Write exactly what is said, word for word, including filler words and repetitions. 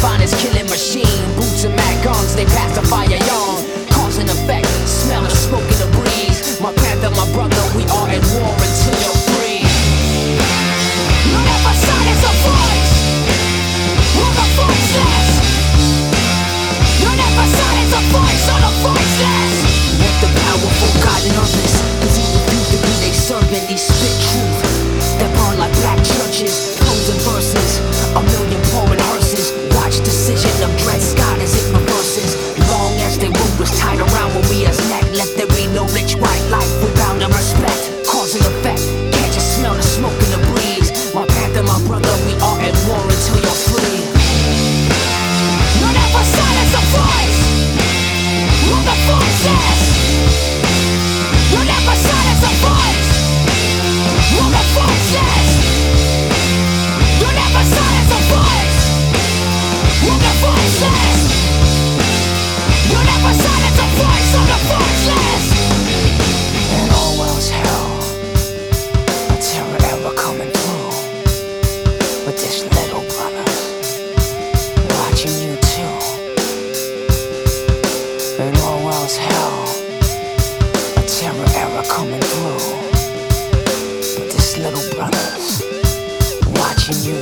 finest killing machine. Boots and mat guns, they pacify a yawn. Cause and effect, smell of smoke in the breeze. My panther, my brother, we are at war until you're free. You never silence a voice. We're the voiceless. You never silence a voice or the voiceless. Let the powerful guide others, cause he refused to be they servant. He spit truth that burn like black churches. Prose and verses, a million pouring hearses. Watch decision of dread Scott as it reverses. Long as they root was tied around when we as neck. Let there be no rich white life, we bound to respect. Cause and effect, can't you smell the smoke in the breeze? My panther, my brother, we are at war until you're free. You never silence a voice. We're the voiceless. You never silence a voice. We're the voiceless. You never silence a voice. We're the voiceless. You never silence a voice. I'm the voiceless. And Orwell's hell, a terror ever coming through. With this little brother watching you too. And Orwell's hell, a terror ever coming through. But this little brother's watching you